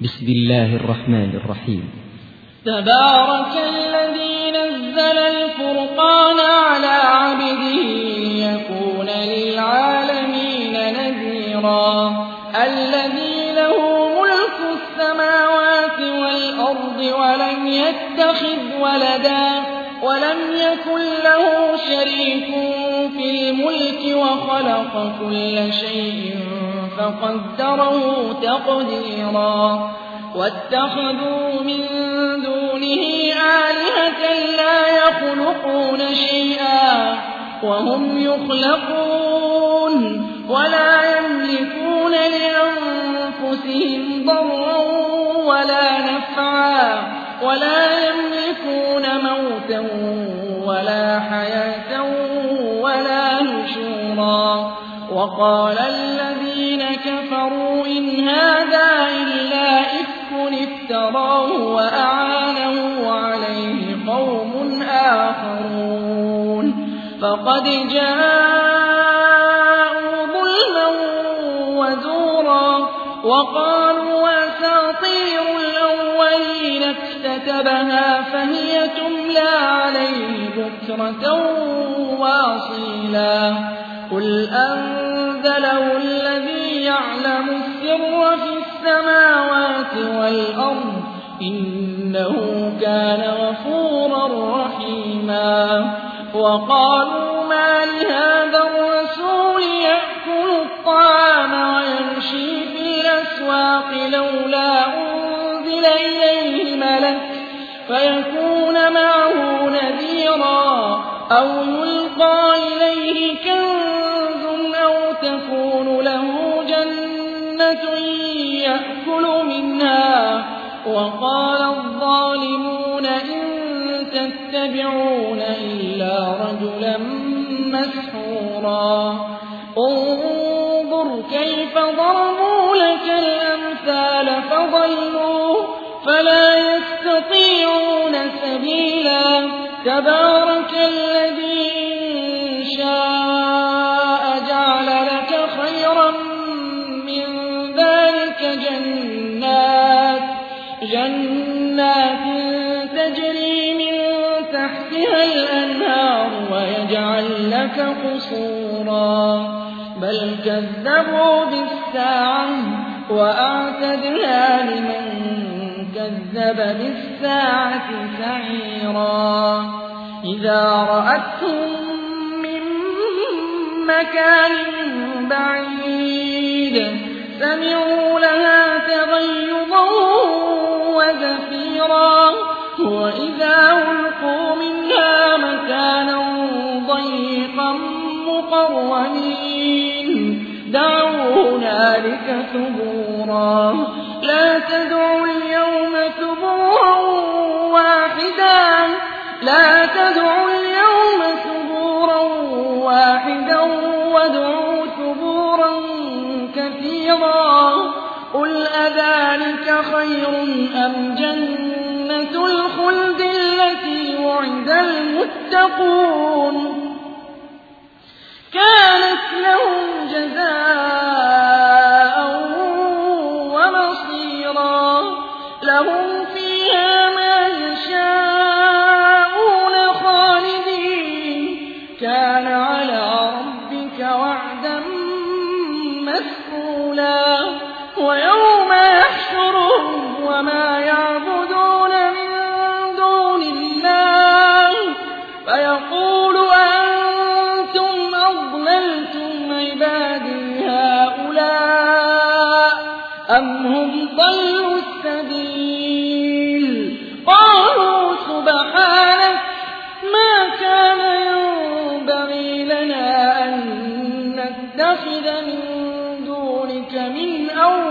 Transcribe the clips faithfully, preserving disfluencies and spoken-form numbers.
بسم الله الرحمن الرحيم. تبارك الذي نزل الفرقان على عبده ليكون للعالمين نذيرا الذي له ملك السماوات والأرض ولم يتخذ ولدا ولم يكن له شريك في الملك وخلق كل شيء فقدره تقديرا واتخذوا من دونه آلهة لا يخلقون شيئا وهم يخلقون ولا يملكون لأنفسهم ضرا ولا نفعا ولا يملكون موتا ولا حياة ولا نشورا. وقال الذين كفروا إن هذا إلا إفك افتراه وأعانه عليه قوم آخرون فقد جاءوا ظلما وزورا وقالوا أساطير الأولين اكتتبها فهي تملى عليه بكرة وأصيلا. قل أنزله الذي يعلم السر في السماوات والأرض إنه كان غفورا رحيما. وقالوا ما لهذا الرسول يأكل الطعام ويمشي في الأسواق لولا أنزل إليه ملك فيكون معه نذيرا أو يلقى إليه كنز أو تكون له جنة يأكل منها. وقال الظالمون إن تتبعون إلا رجلا مسحورا. انظر كيف ضربوا لك الأمثال فضلوا فلا يستطيعون سبيلا. تبارك الذي إن شاء جعل لك خيرا من ذلك جنات جنات تجري من تحتها الأنهار ويجعل لك قصورا بل كذبوا بالساعة وأعتدنا لمن كذب بالساعة سعيرا. إذا رأتهم من مكان بعيد سمعوا لها تغيظا وزفيرا وإذا ألقوا منها مكانا ضيقا مقرنين دعوا هنالك ثبورا. لا تدعوا اليوم ثبورا واحدا لا تدعوا اليوم ثبورا واحدا وادعوا ثبورا كثيرا. قل أذلك خير أم جنة الخلد التي وعد المتقون كانت لهم جزاء ومصيرا. لهم فيها ما يشاءون خالدين كان على ربك وعدا مسئولا. ويوم يحشرهم وما يعبدون من دون الله فيقول أأنتم أضللتم عبادي هؤلاء أم هم ضلوا السبيل. قالوا سبحانك ما كان ينبغي لنا أن نتخذ من دونك من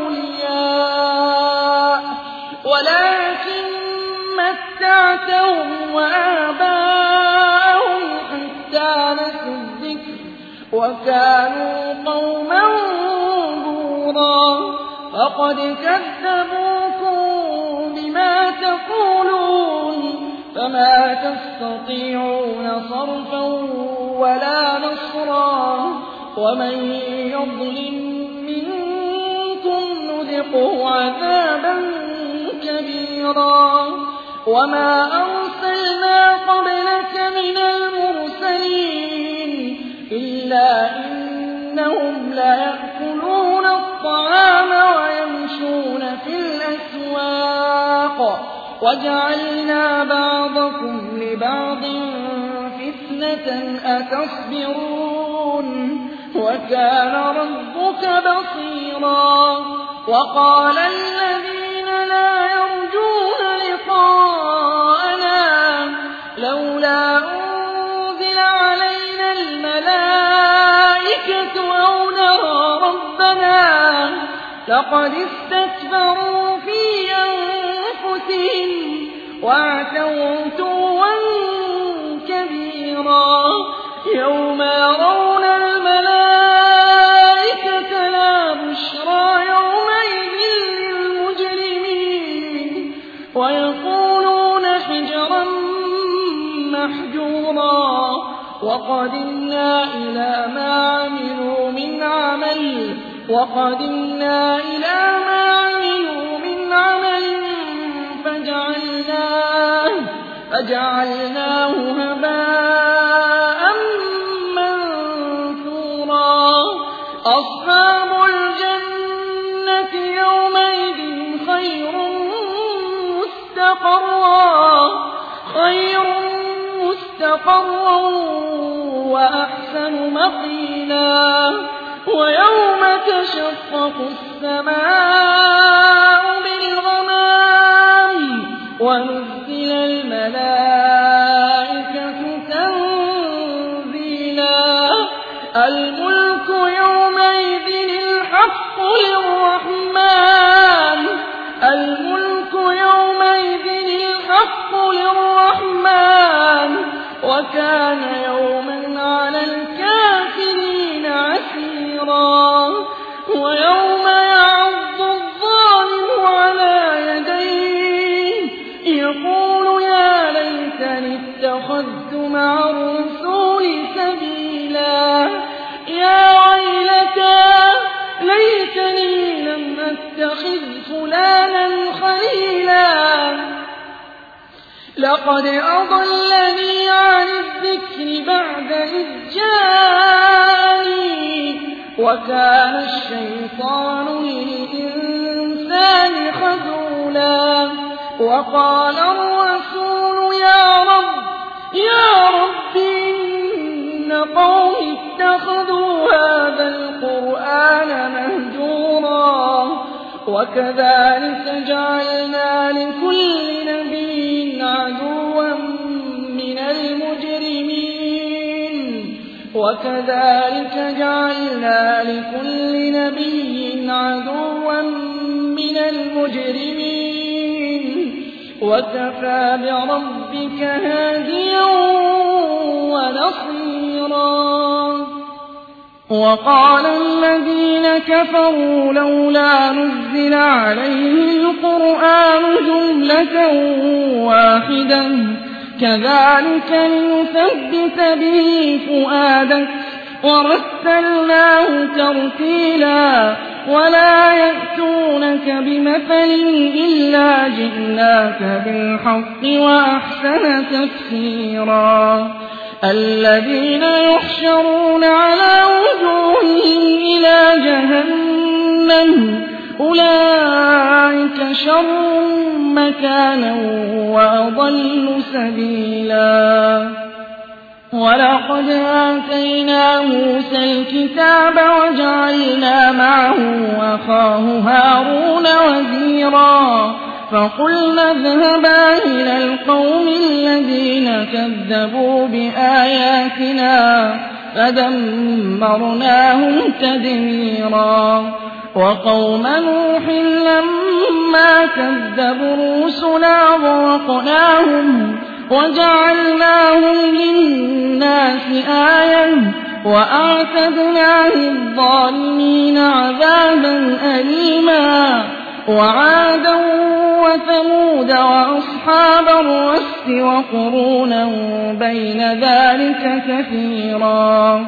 أولياء ولكن متعتهم وآباءهم حتى نسوا الذكر وكانوا قوما بورا. فقد كذبوكم بما تقولون فما تستطيعون صرفا ولا نصرا. ومن يظلم منكم نذقه عذابا وما أرسلنا قبلك من المرسلين إلا إنهم ليأكلون الطعام ويمشون في الأسواق وجعلنا بعضكم لبعض فتنة أتصبرون وكان ربك بصيرا وقال الذين لا يرجون لقاءنا لولا أنزل علينا الملائكة أو نرى ربنا لقد استكبروا في أنفسهم وعتوا عتوا كبيرا يوم يرون الملائكة لا بشرى يومئذ للمجرمين ويقولون حجرا محجورا وقدمنا إلى ما عملوا من عمل وقدمنا إلى ما عملوا من عمل فجعلناه فجعلناه هباء منثورا أصحاب الجنة يومئذ خير مستقرا خير مستقرا وأحسن مقيلا ويوم تشقق السماء بالغمام ونزل الملائكة تنزيلا الملك يومئذ الحق للرحمن الملك يومئذ الحق للرحمن وكان يوما على الكافرين عسيرا ويوم يعض الظالم على يديه يقول يا ليتني اتخذت مع الرسول سبيلا يا ويلتى ليتني لم أتخذ فلانا خليلا لقد أضلني عن الذكر بعد إذ جاءني وكان الشيطان للإنسان خذولا وقال الرسول يا رب يا رب إن قومي اتخذوا هذا القرآن مهجورا وكذلك جعلنا لكل نبي عدوا من المجرمين وكذلك جعلنا لكل نبي عدوا من المجرمين وكفى بربك هاديا ونصيرا وقال الذين كفروا لولا نزل عليه القرآن جملة واحدة كذلك لنثبت به فؤادك ورتلناه ترتيلا ولا يأتونك بمثل إلا جئناك بالحق وأحسن تفسيرا الذين يحشرون على وجوههم إلى جهنم أولئك شر مكانا وأضل سبيلا ولقد آتينا موسى الكتاب وجعلنا معه أخاه هارون وزيرا فقلنا اذهبا إلى القوم الذين كذبوا بآياتنا فدمرناهم تدميرا وقوم نوح لما كذبوا الرسل أغرقناهم وجعلناهم للناس آية وأعتدنا للظالمين عذابا أليما وعادا وثمود وأصحاب الرس وقرونا بين ذلك كثيرا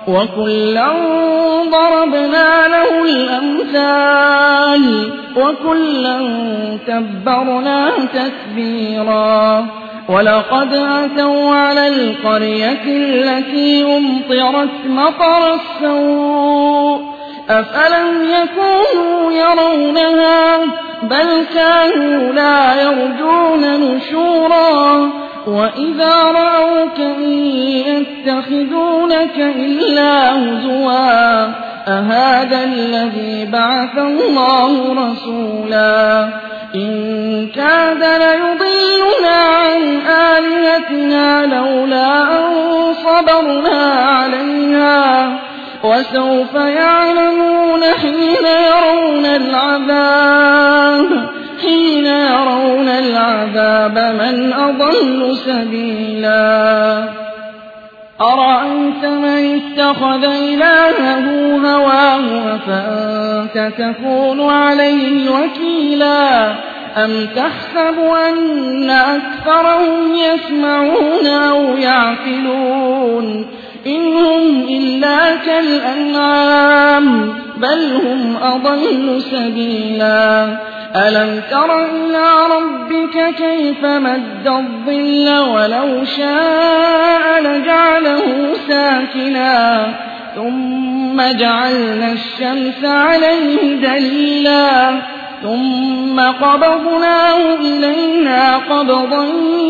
وكلا ضربنا له الأمثال وكلا تبرنا تتبيرا ولقد أتوا على القرية التي أمطرت مطر السوء أفلم يكونوا يرونها بل كانوا لا يرجون نشورا وإذا رأوك إن يتخذونك إلا هزوا أهذا الذي بعث الله رسولا إن كاد ليضلنا عن آلهتنا لولا أن صبرنا عليها وسوف يعلمون حين يرون العذاب حين يرون العذاب من أضل سبيلا أرأيت من اتخذ إلهه هواه أفأنت تكون عليه وكيلا أم تحسب أن أكثرهم يسمعون أو يعقلون إن هم إلا كالأنعام بل هم أضل سبيلا ألم تر إلى ربك كيف مد الظل ولو شاء لجعله ساكنا ثم جعلنا الشمس عليه دليلا ثم قبضناه إلينا قبضا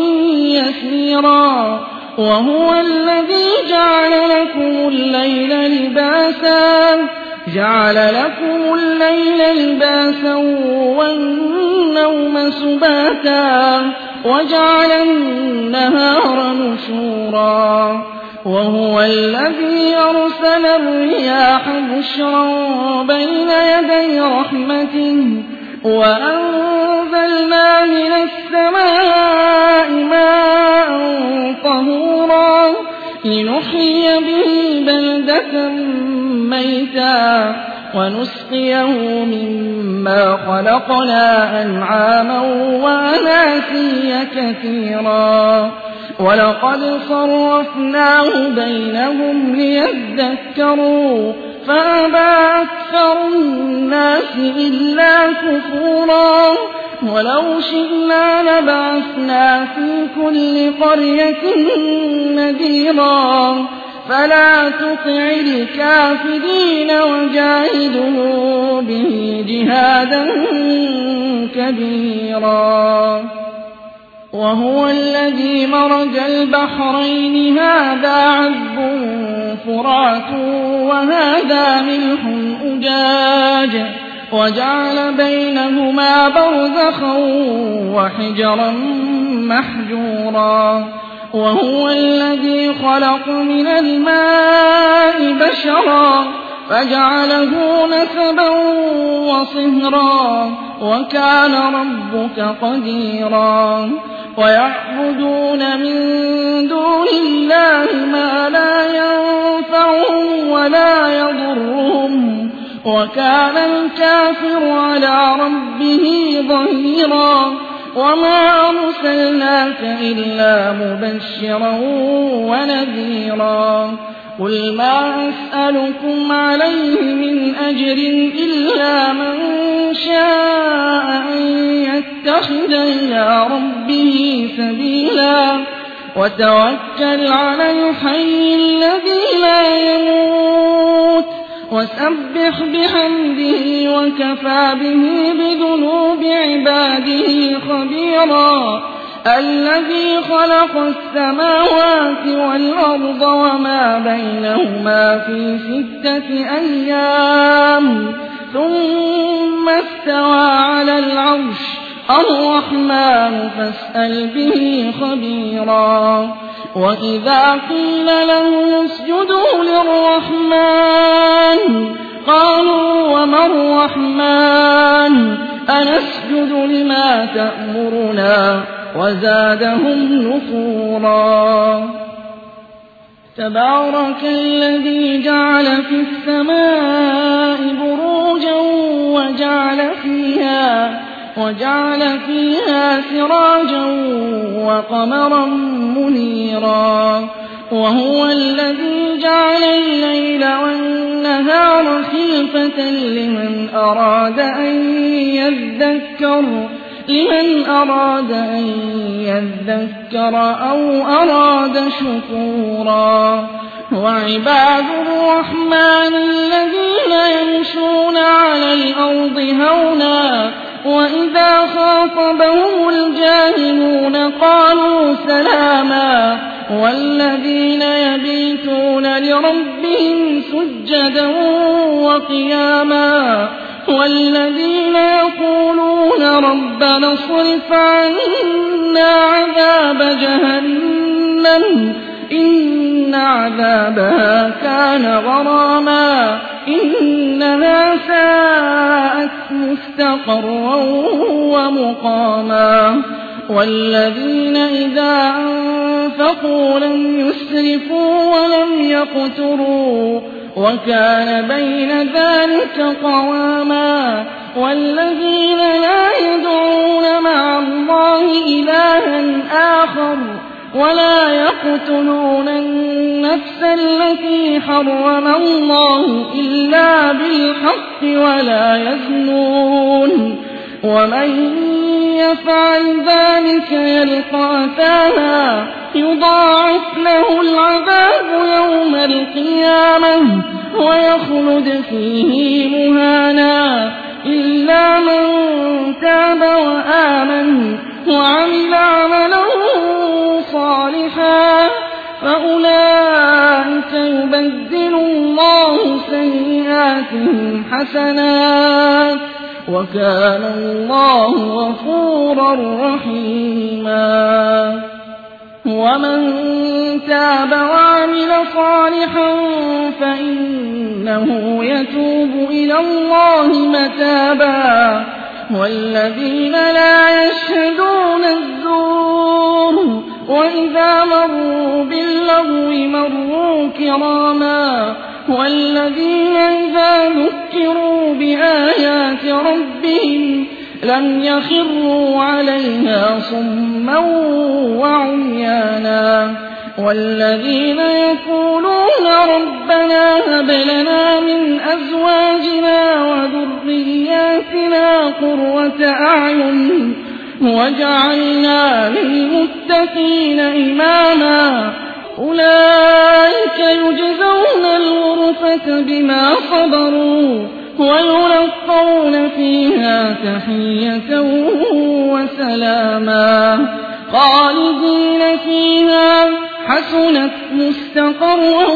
يسيرا وهو الذي جعل لكم الليل لباسا جعل لكم الليل لباسا والنوم سباتا وجعل النهار نشورا وهو الذي أرسل الرياح بشرا بين يدي رحمته وأنزلنا من السماء ماء طهورا لنحيي به بلدة ميتا ونسقيه مما خلقنا أنعاما وأناسيا كثيرا ولقد صرفناه بينهم ليذكروا فأبى أكثر الناس إلا كفورا ولو شئنا لبعثنا في كل قرية نذيرا فلا تطع الكافرين وجاهدوا به جهادا كبيرا وهو الذي مرج البحرين هذا عذب فرات وهذا ملح أجاج وجعل بينهما برزخا وحجرا محجورا وهو الذي خلق من الماء بشرا فجعله نسبا وصهرا وكان ربك قديرا ويعبدون من دون الله ما لا ينفعهم ولا يضرهم وكان الكافر على ربه ظهيرا وما أرسلناك إلا مبشرا ونذيرا قل ما أسألكم عليه من أجر إلا من شاء أن يتخذ إلى ربه سبيلا وتوكل على الحي الذي لا يموت وسبح بحمده وكفى به بذنوب عباده خبيرا الذي خلق السماوات والأرض وما بينهما في ستة أيام ثم استوى على العرش الرحمن فاسأل به خبيرا وإذا قيل لهم اسجدوا للرحمن قالوا وما الرحمن أنسجد لما تأمرنا وزادهم نفورا تبارك الذي جعل في السماء بروجا وجعل فيها وجعل فيها سراجا وقمرا منيرا وهو الذي جعل الليل والنهار خلفة لمن أراد أن يذكر لمن أراد أن يذكر أو أراد شكورا وعباد الرحمن الذين يمشون على الأرض هونا وإذا خاطبهم الجاهلون قالوا سلاما والذين يبيتون لربهم سجدا وقياما والذين يقولون ربنا اصرف عنا عذاب جهنم إن عذابها كان غراما إنها ساءت مستقرا ومقاما والذين إذا أنفقوا لم يسرفوا ولم يقتروا وكان بين ذلك قواما والذين لا يدعون مع الله إلها آخر ولا يقتلون النفس التي حرم الله إلا بالحق ولا يزنون ومن يفعل ذلك يلقى أثاما يضاعف له العذاب يوم القيامة ويخلد فيه مهانا إلا من تاب وآمن وعمل عملا صالحا فأولئك يبدل الله سيئاتهم حسنات وكان الله غفورا رحيما ومن تاب وعمل صالحا فإنه يتوب إلى الله متابا والذين لا يشهدون الزور وإذا مروا باللغو مروا كراما والذين إذا ذكروا بآيات ربهم لم يخروا عليها صما وعميانا والذين يقولون ربنا هب لنا من أزواجنا وذرياتنا قرة أعين وجعلنا للمتقين إماما أولئك يجزون الغرفة بما صبروا ويلقون فيها تحية وسلاما خالدين فيها حسنت مستقرا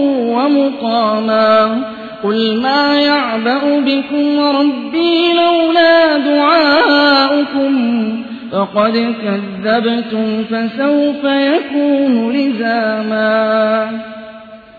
ومقاما قل ما يعبأ بكم ربي لولا دعاؤكم فقد كذبتم فسوف يكون لزاما